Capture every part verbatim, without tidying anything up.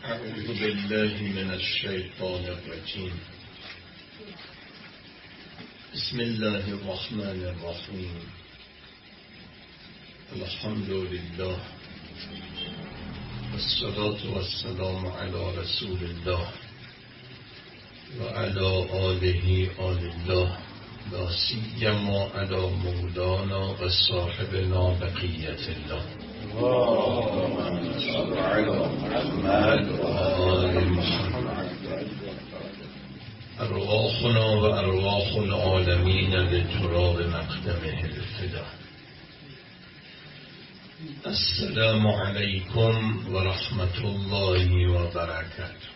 أعوذ بالله من الشيطان الرجيم. بسم الله الرحمن الرحيم. الحمد لله والصلاة والسلام على رسول الله وعلى آله آل الله لا سيما على مولانا وصاحبنا بقية الله. اللهم صل على محمد وآل محمد. أرواحنا وأرواح العالمين لتراب مقدمه الفداء. السلام عليكم ورحمة الله وبركاته.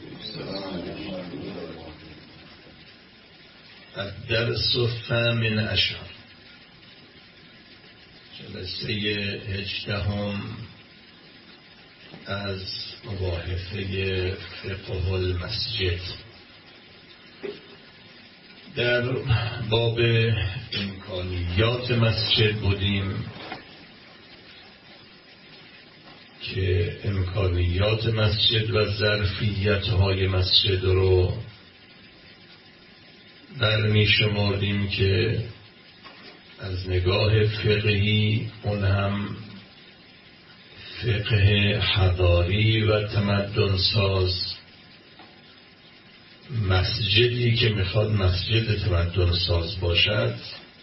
الدرس الثامن عشر، جلسه هجدهم از مباحثه فقه المسجد. در باب امکانیات مسجد بودیم که امکانیات مسجد و ظرفیت های مسجد رو برمی شمردیم که از نگاه فقهی اون هم فقه حضاری و تمدن ساز، مسجدی که میخواد مسجد تمدن ساز باشد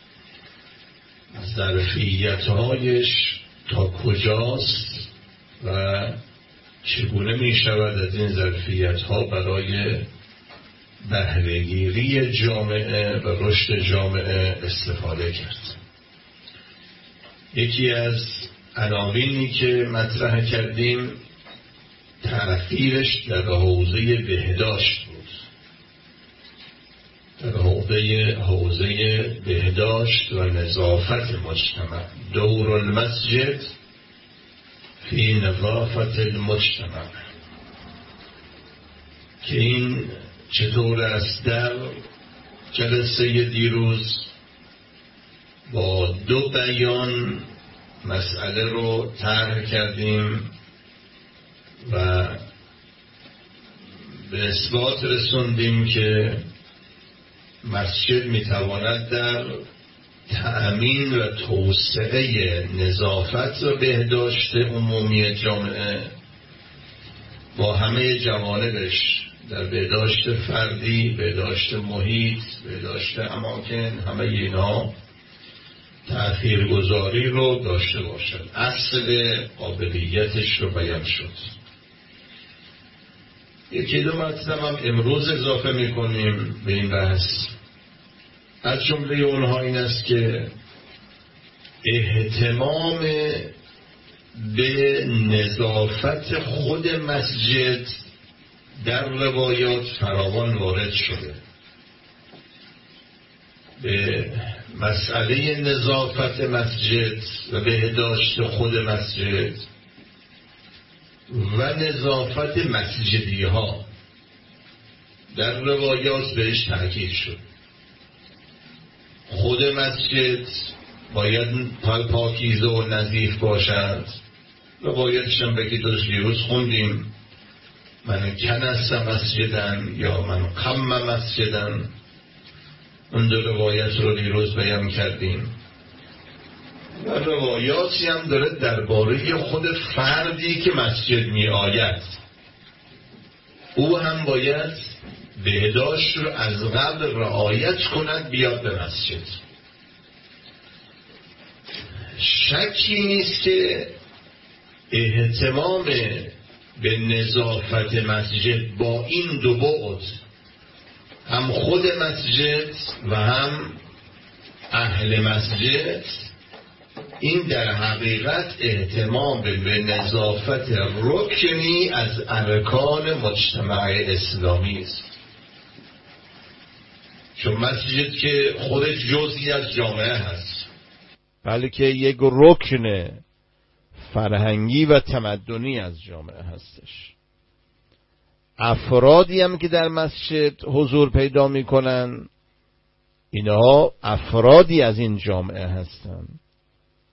ظرفیت‌هایش تا کجاست و چگونه میشود از این ظرفیت‌ها برای بهره‌گیری جامعه و رشد جامعه استفاده کرد. یکی از عناوینی که مطرح کردیم تأثیرش در حوزه بهداشت بود. در حوزه حوزه بهداشت و نظافت مجتمع، دور المسجد فی نظافت المجتمع، که این چطور است. در جلسه دیروز با دو بیان مسئله رو طرح کردیم و به اثبات رسوندیم که مسجد میتواند در تأمین و توسعه نظافت و بهداشت عمومی جامعه با همه جوانبش، در بهداشت فردی، بهداشت محیط، بهداشت اماکن، همه اینا تأثیرگذاری رو داشته باشد. اصل قابلیتش رو بیان شد. یکی دو مطلب هم امروز اضافه میکنیم به این بحث. از جمله اونها این است که اهتمام به نظافت خود مسجد در روایات فراوان وارد شده. به مسئله نظافت مسجد و بهداشت خود مسجد و نظافت مسجدی ها در روایات بهش تاکید شد. خود مسجد باید پاکیزه و نظیف باشد. روایتش هم بگید دوست دیروز خوندیم، من کنس مسجدن یا من قم مسجدن. اون دو روایت رو دیروز بیان کردیم. و روایاتی هم داره درباره خود فردی که مسجد می آید، او هم باید بهداشت رو از قبل رعایت کند بیاد به مسجد. شکی نیست که اهتمام به نظافت مسجد با این دو بعد، هم خود مسجد و هم اهل مسجد، این در حقیقت اهتمام به نظافت رکنی از ارکان مجتمع اسلامی است. چون مسجد که خودش جزئی از جامعه هست، بلکه یک رکن فرهنگی و تمدنی از جامعه هستش. افرادی هم که در مسجد حضور پیدا میکنن، اینها افرادی از این جامعه هستند.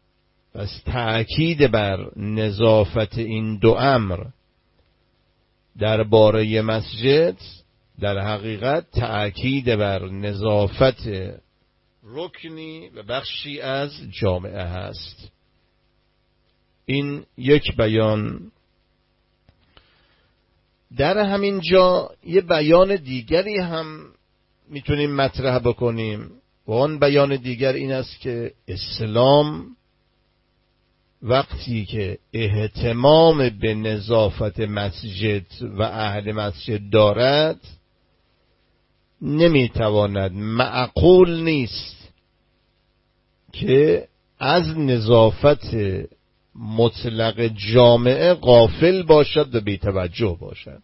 پس تأکید بر نظافت این دو امر، درباره مسجد در حقیقت تأکید بر نظافت رکنی و بخشی از جامعه هست. این یک بیان. در همین جا یه بیان دیگری هم میتونیم مطرح بکنیم و آن بیان دیگر این است که اسلام وقتی که اهتمام به نظافت مسجد و اهل مسجد دارد، نمیتواند، معقول نیست که از نظافت مطلق جامعه غافل باشد و بی‌توجه باشد.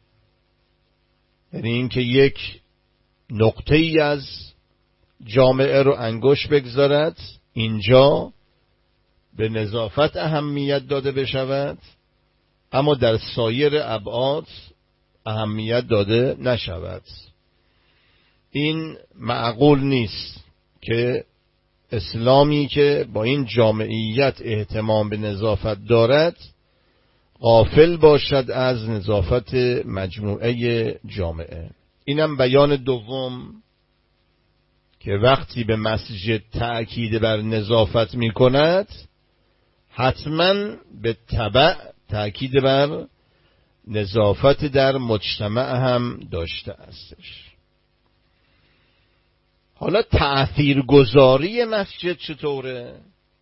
یعنی اینکه یک نقطه ای از جامعه رو انگشت بگذارد اینجا به نظافت اهمیت داده بشود، اما در سایر ابعاد اهمیت داده نشود. این معقول نیست که اسلامی که با این جامعیت اهتمام به نظافت دارد غافل باشد از نظافت مجموعه جامعه. اینم بیان دوم که وقتی به مسجد تأکید بر نظافت می کند، حتما به تبع تأکید بر نظافت در مجتمع هم داشته استش. حالا تأثیرگذاری مسجد چطوره؟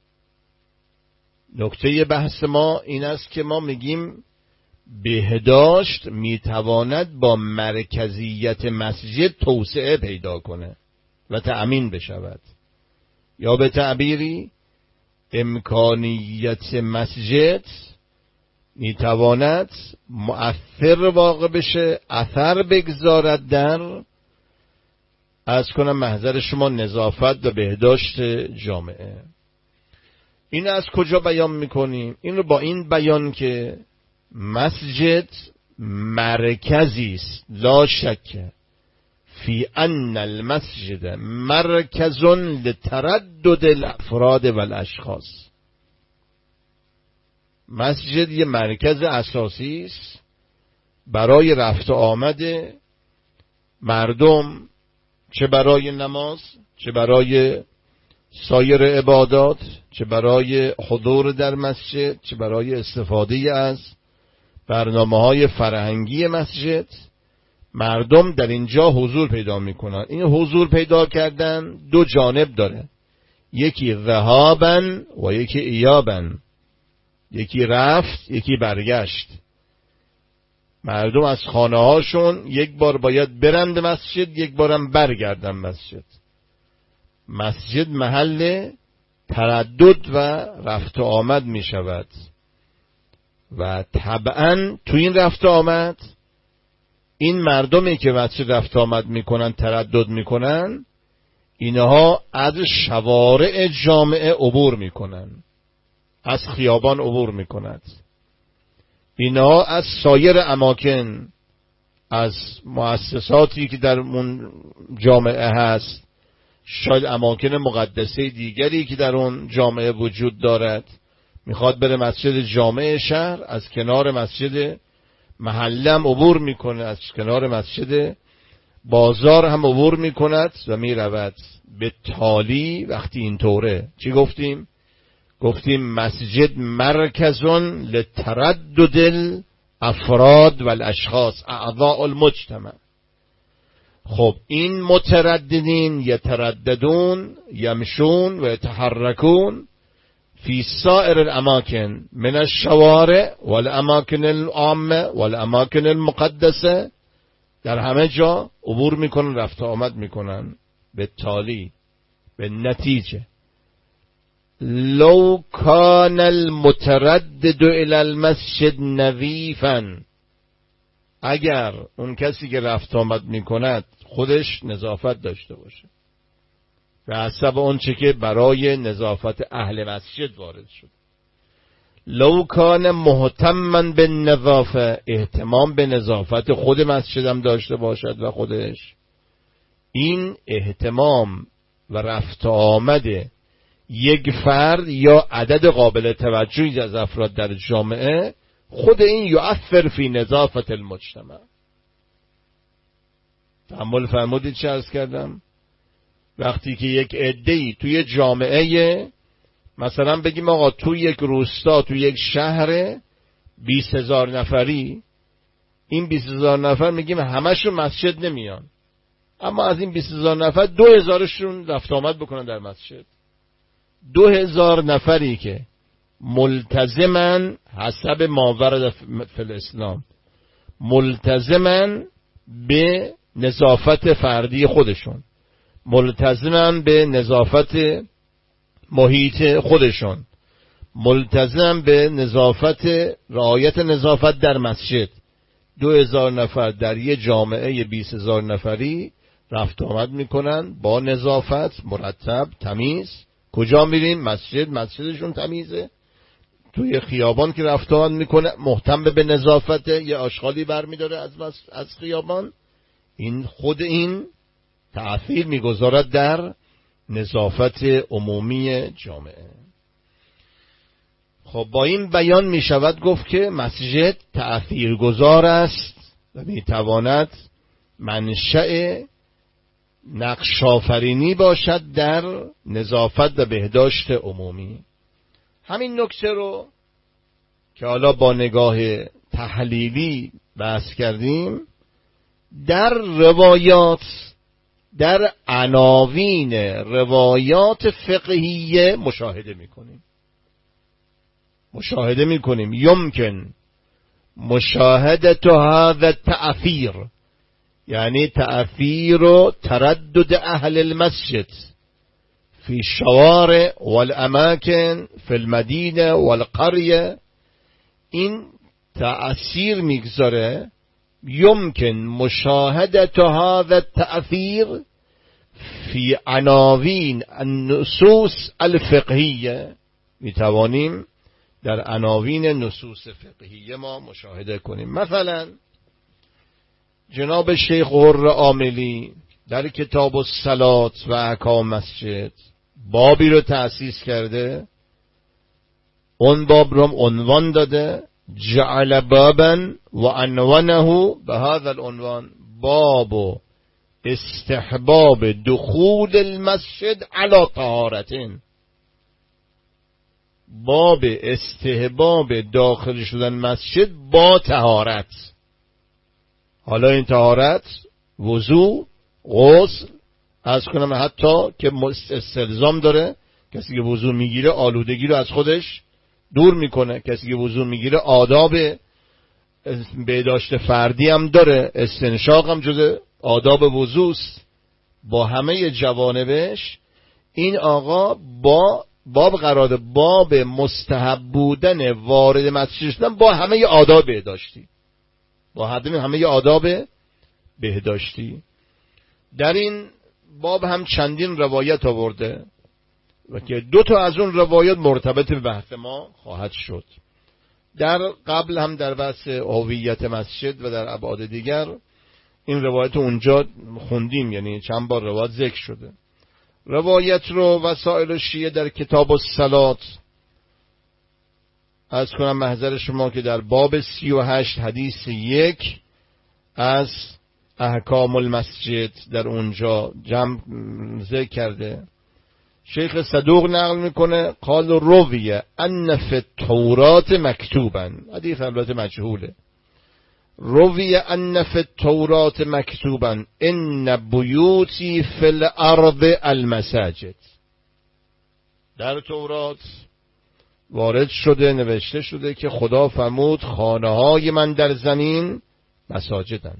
نکته بحث ما این است که ما میگیم بهداشت میتواند با مرکزیت مسجد توسعه پیدا کنه و تأمین بشود، یا به تعبیری امکانیت مسجد میتواند مؤثر واقع بشه، اثر بگذارد در از کنم محضر شما نظافت و بهداشت جامعه. این از کجا بیان میکنیم؟ این رو با این بیان که مسجد مرکزی است، لا شک فی ان المسجد مرکز لتردد الافراد والاشخاص. مسجد یه مرکز اساسی است برای رفت و آمد مردم، چه برای نماز، چه برای سایر عبادات، چه برای حضور در مسجد، چه برای استفاده از برنامه‌های فرهنگی مسجد. مردم در اینجا حضور پیدا میکنن. این حضور پیدا کردن دو جانب داره، یکی ذهابن و یکی ایابن، یکی رفت یکی برگشت. مردم از خانه هاشون یک بار باید برند مسجد، یک بارم برگردن مسجد. مسجد محل تردد و رفت و آمد می شود و طبعا تو این رفت و آمد این مردمی که مسجد رفت و آمد می کنن، تردد می کنن، اینها از شوارع جامعه عبور می کنن، از خیابان عبور می کند، اینها از سایر اماکن، از مؤسساتی که در اون جامعه هست، شاید اماکن مقدسه دیگری که در اون جامعه وجود دارد، میخواد بره مسجد جامع شهر، از کنار مسجد محله هم عبور میکنه، از کنار مسجد بازار هم عبور میکند و میرود. به تالی وقتی اینطوره چی گفتیم؟ گفتیم مسجد مرکزون لتردد الافراد والاشخاص اعضاء المجتمع. خب این مترددین یترددون یمشون و یتحرکون فی سائر الاماکن من الشوارع والاماکن العامه والاماکن المقدسه، در همه جا عبور میکنن، رفت آمد میکنن. به تالی به نتیجه لو کان المتردد الى المسجد نظیفا، اگر اون کسی که رفت آمد میکند خودش نظافت داشته باشه و حسب اون چه که برای نظافت اهل مسجد وارد شد، لو کان مهتما به نظافه، اهتمام به نظافت خود مسجدم داشته باشد و خودش، این اهتمام و رفت آمد یک فرد یا عدد قابل توجهی از افراد در جامعه خود این یؤثر فی نظافت المجتمع. تأمل فرمودید چه عرض کردم؟ وقتی که یک عده‌ای توی جامعه، مثلا بگیم آقا توی یک روستا، توی یک شهر بیست هزار نفری، این بیست هزار نفر میگیم همشون مسجد نمیان، اما از این بیست هزار نفر دو هزارشون رفت آمد بکنن در مسجد. دو هزار نفری که ملتزمن حسب ما ورد فی الاسلام، ملتزمن به نظافت فردی خودشون، ملتزمن به نظافت محیط خودشون، ملتزم به نظافت، رعایت نظافت در مسجد. دو هزار نفر در یه جامعه بیست هزار نفری رفت آمد میکنن با نظافت، مرتب، تمیز. کجا میریم؟ مسجد، مسجدشون تمیزه. توی خیابان که رفت آمد میکنه محتم به نظافت، یه آشغالی برمیداره از از خیابان، این خود این تأثیر میگذارد در نظافت عمومی جامعه. خب با این بیان می شود گفت که مسجد تأثیرگذار است و می تواند منشأ نقش آفرینی باشد در نظافت و بهداشت عمومی. همین نکته رو که حالا با نگاه تحلیلی بحث کردیم، در روایات، در عناوین روایات فقهیه مشاهده میکنیم مشاهده میکنیم یمکن مشاهدت هذا التأثیر، یعنی تأثیر و تردد اهل المسجد فی الشوارع والاماکن فی المدینه والقریه، این تأثیر میگذاره. یمکن مشاهدت هذا التأثیر فی عناوین النصوص الفقهیه، میتوانیم در عناوین نصوص فقهیه ما مشاهده کنیم. مثلا جناب شیخ حر عاملی در کتاب الصلات و احکام مسجد بابی رو تأسیس کرده، اون باب رو عنوان داده جعل بابا و عنوانه به هذا العنوان باب استحباب دخول المسجد علی طهارتین، باب استحباب داخل شدن مسجد با طهارت. حالا این طهارت وضو، غسل، از کنم حتی که استلزام داره، کسی که وضو میگیره آلودگی رو از خودش دور میکنه، کسی که وضو میگیره آداب بهداشت فردی هم داره، استنشاق هم جزء آداب وضوست. با همه جوانبش این آقا با باب قرار، باب مستحب بودن وارد مسجد شدن با همه آداب بهداشتی، با همه آداب بهداشتی. در این باب هم چندین روایت آورده و که دو تا از اون روایت مرتبط به بحث ما خواهد شد. در قبل هم در بحث هویت مسجد و در ابعاد دیگر این روایت اونجا خوندیم، یعنی چند بار روایت ذکر شده. روایت رو وسائل شیعه در کتاب الصلات از کنم محضر شما که در باب سی و هشت حدیث یک از احکام المسجد در اونجا جمع ذکر کرده. شیخ صدوق نقل میکنه قال رویه ان فی التورات مکتوبا، حدیث البته مجهوله، رویه ان فی التورات مکتوبا ان بیوتی فی الارض المساجد. در تورات وارد شده، نوشته شده که خدا فرمود خانه های من در زمین مساجدن.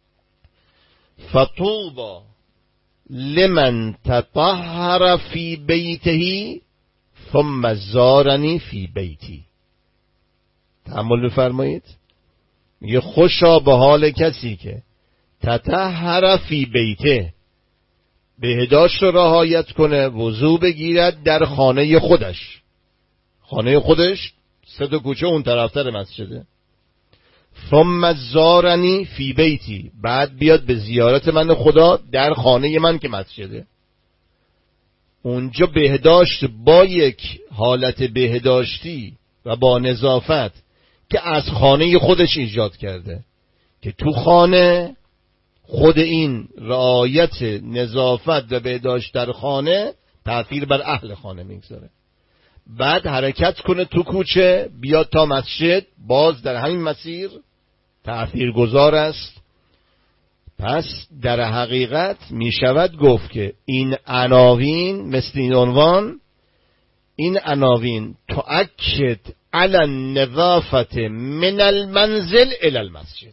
فطوبا لمن تطهر فی بیته ثم زارنی فی بیتی. تأمل بفرمایید، میگه خوشا به حال کسی که تطهر فی بیته، بهداشت رو رعایت کنه، وضو بگیرد در خانه خودش. خانه خودش سه تا کوچه اون طرفتر مسجده. ثم زارنی فی بیتی، بعد بیاد به زیارت من خدا در خانه من که مسجده. اونجا بهداشت با یک حالت بهداشتی و با نظافت که از خانه خودش ایجاد کرده، که تو خانه خود این رعایت نظافت و بهداشت در خانه تأثیر بر اهل خانه میگذاره. بعد حرکت کنه تو کوچه بیاد تا مسجد، باز در همین مسیر تأثیر گذار است. پس در حقیقت می شود گفت که این عناوین مثل این عنوان، این عناوین تؤکد علی النظافت من المنزل الی المسجد.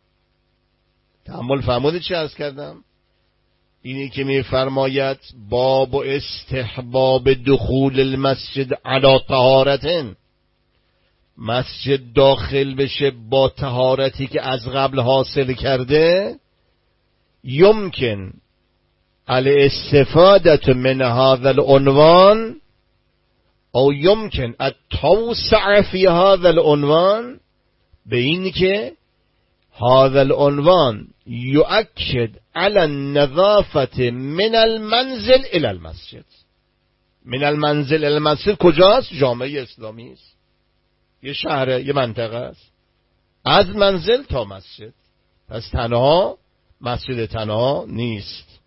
تأمل فرمودید چه عرض کردم؟ اینی که می فرماید باب استحباب دخول المسجد علی طهارتن، مسجد داخل بشه با طهارتی که از قبل حاصل کرده، یمکن الاستفاده من هذا العنوان او یمکن التوسع فی هذا العنوان، به این که هذا العنوان یؤکد علی النظافه من المنزل الی المسجد. من المنزل الی المسجد کجاست؟ جامعه اسلامی است، یه شهر، یه منطقه است، از منزل تا مسجد. پس تنها مسجد تنها نیست.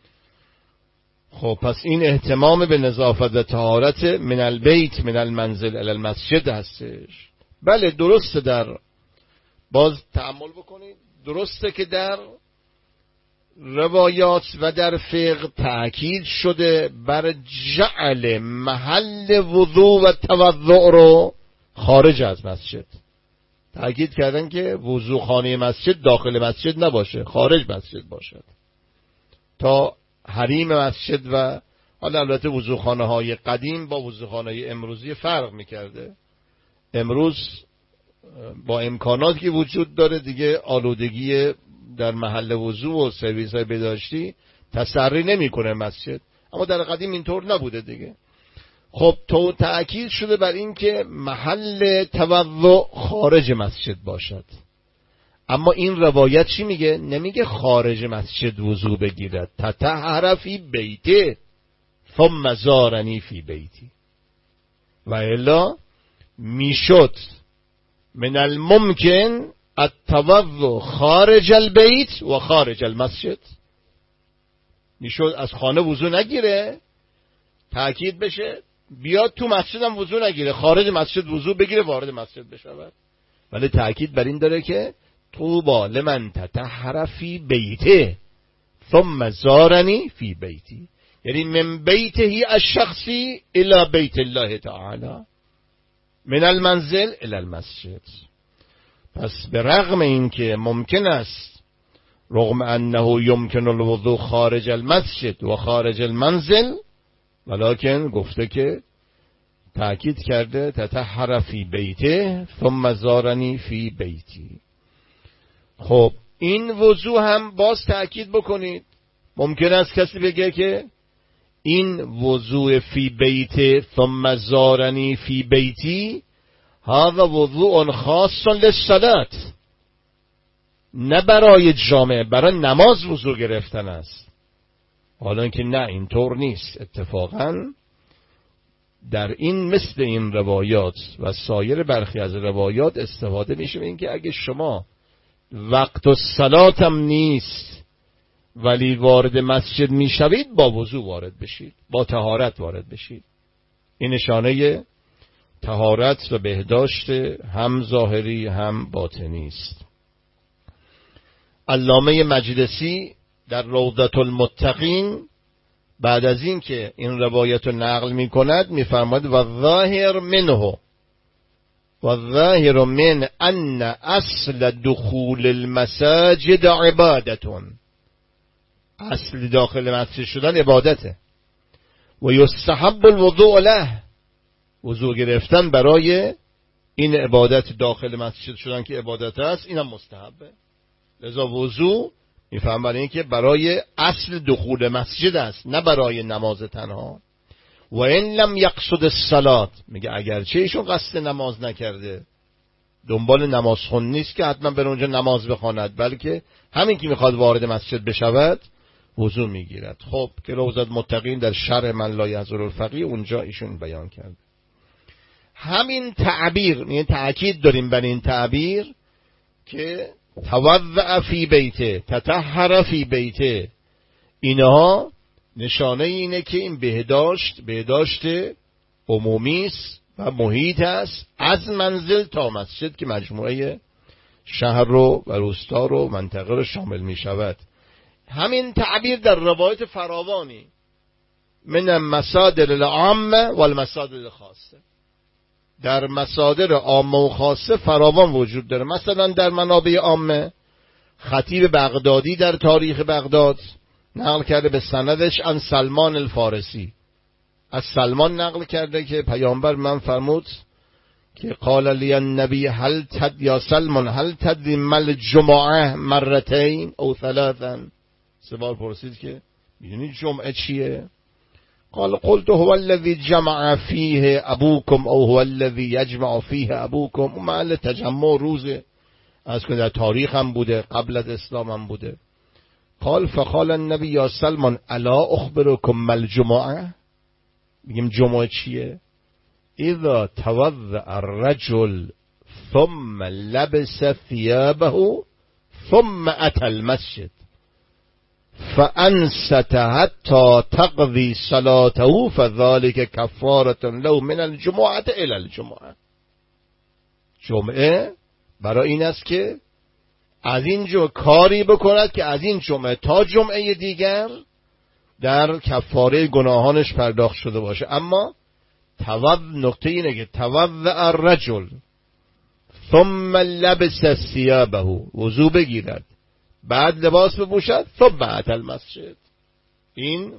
خب پس این اهتمام به نظافت و طهارت من البیت من المنزل الی المسجد هستش. بله درسته، در باز تأمل بکنید، درسته که در روایات و در فقه تأکید شده بر جعل محل وضوء و توضؤ رو خارج از مسجد. تأکید کردن که وضو خانه مسجد داخل مسجد نباشه، خارج مسجد باشد، تا حریم مسجد. و حالا البته وضوخانه های قدیم با وضوخانه امروزی فرق میکرده. امروز با امکاناتی که وجود داره دیگه آلودگی در محل وضو و سرویس های بهداشتی تسری نمیکنه مسجد، اما در قدیم اینطور نبوده دیگه. خب تو تأکید شده بر این که محل توضؤ خارج مسجد باشد. اما این روایت چی میگه؟ نمیگه خارج مسجد وضو بگیرد، تطهر فی بیته ثم زارنی فی بیتی، و الا میشد من الممکن التوضؤ خارج البیت و خارج المسجد. میشد از خانه وضو نگیره، تأکید بشه بیاد تو مسجد هم وضو نگیره، خارج مسجد وضو بگیره وارد مسجد بشود. ولی تأکید بر این داره که طوبی لمن تطهر فی بیته ثم زارنی فی بیتی، یعنی من بیته الشخصی الی بیت الله تعالی من المنزل الی المسجد. پس به رغم این که ممکن است، رغم انه یمکن الوضوء خارج المسجد و خارج المنزل، ولکن گفته که تأکید کرده تطهر فی بیته ثم زارنی فی بیتی. خب این وضو هم باز تأکید بکنید، ممکن است کسی بگه که این وضو فی بیته ثم زارنی فی بیتی هذا وضوء خاص للصلاة، نه برای جامعه، برای نماز وضو گرفتن است. حالا اینکه نه اینطور نیست، اتفاقا در این مثل این روایات و سایر برخی از روایات استفاده میشه این که اگه شما وقت الصلات هم نیست ولی وارد مسجد میشوید، با وضو وارد بشید، با طهارت وارد بشید. این نشانه طهارت و بهداشت هم ظاهری هم باطنی است. علامه مجلسی در روضة المتقین بعد از این که این روایت رو نقل می کند می فرماید و ظاهر منه و ظاهر من ان اصل دخول المساجد عبادتون، اصل داخل مسجد شدن عبادته، و یستحب الوضوء له، وضو گرفتن برای این عبادت داخل مسجد شدن که عبادت است اینم مستحبه. لذا وضو میفهم برای این که برای اصل دخول مسجد است، نه برای نماز تنها. و این لم یقصد الصلاة، میگه اگرچه ایشون قصد نماز نکرده، دنبال نماز خون نیست که حتما بر اونجا نماز بخواند، بلکه همین که میخواد وارد مسجد بشود وضو میگیرد. خب که روضة المتقین در شرح من لا یحضر الفقیه اونجا ایشون بیان کرد. همین تعبیر، یعنی تأکید داریم بر این تعبیر که توضع فی بیته، تطهر فی بیته، اینها نشانه اینه که این بهداشت بهداشت عمومی است و محیط است، از منزل تا مسجد که مجموعه شهر رو و روستا رو منطقه رو شامل می شود. همین تعبیر در روایت فراوانی من المصادر العامه و المصادر الخاصه، در مصادر عامه و خاصه فراوان وجود داره. مثلا در منابع عامه خطیب بغدادی در تاریخ بغداد نقل کرده به سندش عن سلمان الفارسی، از سلمان نقل کرده که پیامبر من فرمود که قال لی النبی هل تد یا سلمان هل تدری مل جمعه مرتين او ثلاثا، سه بار پرسید که میدونی جمعه چیه؟ قال قلت هو الذي جمع فيه ابوكم او هو الذي يجمع فيه ابوكم. اون محل تجمع روزه، از که در تاریخ هم بوده، قبل از اسلام هم بوده. قال فقال النبي یا سلمان الا اخبركم ما الجمعه، میگم جمعه چیه؟ اذا توضأ الرجل ثم لبس ثيابه ثم اتى المسجد فانست حتى تقضي صلاته فذلك كفارة له من الجمعة الى الجمعة. جمعه برای این است که از این جمعه کاری بکند که از این جمعه تا جمعه دیگر در کفاره گناهانش پرداخت شده باشه. اما توض نقطه اینه که توضع الرجل ثم لبس ثيابه، وضو بگیرد بعد لباس بپوشد، ثم اتى المسجد. این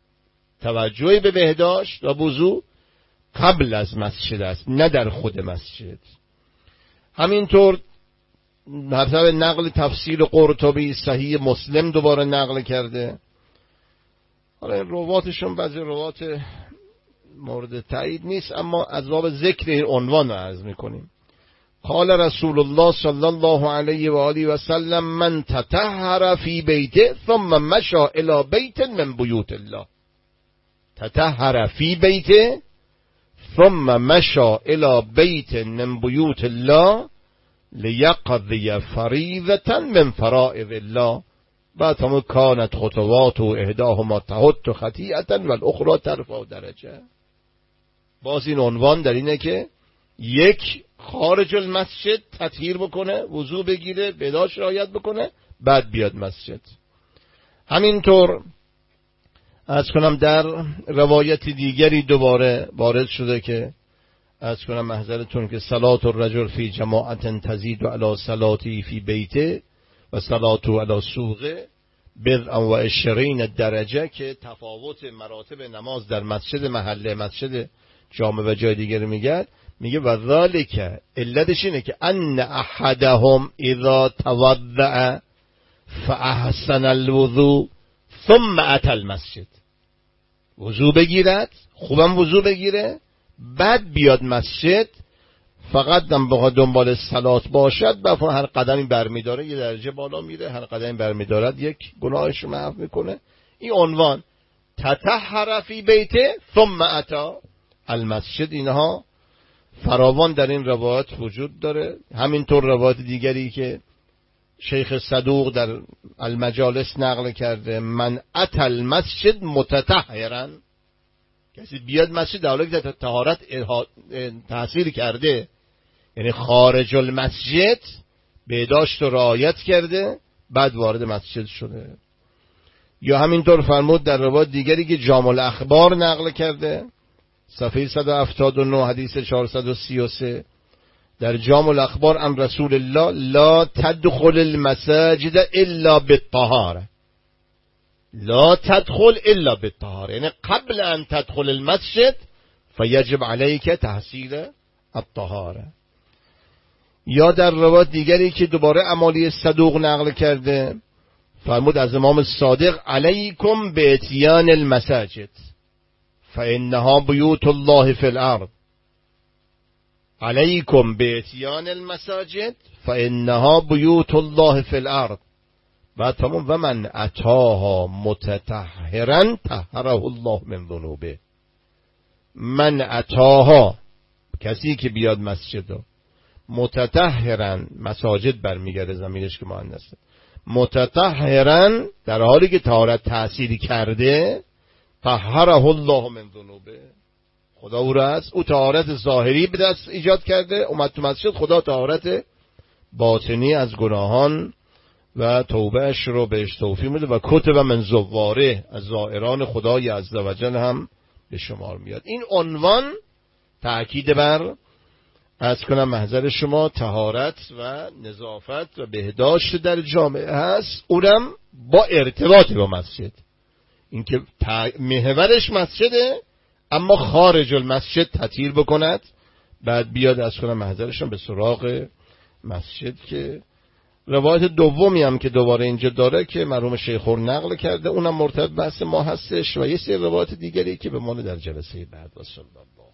توجهی به بهداشت و وضو قبل از مسجد است، نه در خود مسجد. همینطور حسب نقل تفسیر قرطبی صحیح مسلم دوباره نقل کرده. حالا این رواتشون بعضی روات مورد تایید نیست، اما از باب ذکر این عنوان رو عرض میکنیم. قال رسول الله صلی الله علیه و آله و سلم من تطهر فی بیته ثم مشى الی بیت من بیوت الله. تطهر فی بیته ثم مشى الی بیت من بیوت الله لیقضی فریضة من فرائض الله. بعد هم کانت خطوات و اهداهما تحط خطیئة و الاخرى ترفع درجه. باز این عنوان در اینه که یک خارج المسجد تطهیر بکنه، وضو بگیره، بهداشت رعایت بکنه، بعد بیاد مسجد. همینطور از کنم در روایت دیگری دوباره وارد شده که از کنم محضرتون که صلات الرجل فی جماعت تزید علی صلاتی فی بیته و صلاتو علی سوقه بضع و عشرین درجه، که تفاوت مراتب نماز در مسجد محله، مسجد جامع و جای دیگر میگه میگه و ذالک، علتش اینه که ان احدهم اذا توضأ فاحسن الوضوء ثم اتى المسجد، وضو بگیرد، خوبم وضو بگیره، بعد بیاد مسجد، فقط دنبال دنبال صلات باشد، و هر قدمی برمیداره یه درجه بالا میره، هر قدمی برمیدارد یک گناهش رو معاف میکنه. این عنوان تطهر فی بیته ثم اتی المسجد، اینها فراوان در این روایت وجود داره. همینطور روایت دیگری که شیخ صدوق در المجالس نقل کرده من اتی المسجد متطهرا، کسی بیاد مسجد در حالی که طهارت تحصیل کرده، یعنی خارج المسجد بهداشت و رعایت کرده، بعد وارد مسجد شده. یا همینطور فرمود در روایت دیگری که جامع الاخبار نقل کرده، صفحه صد و هفتاد و نه حدیث چهارصد و سی و سه، در جامع الاخبار ام رسول الله لا تدخل المساجد الا بالطهاره، لا تدخل الا بالطهاره، یعنی قبل ان تدخل المسجد فیجب علیک تحصیل الطهاره. یا در روایت دیگری که دوباره امالی صدوق نقل کرده فرمود از امام صادق علیکم باتیان المساجد فانها بیوت الله فی الارض، علیکم باتیان المساجد فانها بیوت الله فی الارض. بعد فرمود و من اتاها متطهرا طهره الله من ذنوبه. من اتاها کسی که بیاد مسجد رو متطهرن، مساجد برمیگرده زمینش که مؤنثه، متطهرن در حالی که طهارت تأثیری کرده، طهره الله من ذنوبه، خدا او را از او طهارت ظاهری به دست ایجاد کرده، اومد تو مسجد، خدا طهارت باطنی از گناهان و توبهش رو بهش توفیق میده و کتب من زواره، از زائران خدای عزوجل هم به شمار میاد. این عنوان تأکید بر از کنم محضر شما طهارت و نظافت و بهداشت در جامعه هست، اونم با ارتباط با مسجد، اینکه محورش مسجده اما خارج المسجد تطهیر بکند، بعد بیاد از کنم محضرشون به سراغ مسجد. که روایت دومی هم که دوباره اینجا داره که مرحوم شیخور نقل کرده، اونم مرتبط بحث ما هستش و یه سری روایت دیگری که به ما در جلسه بعد. و صلی الله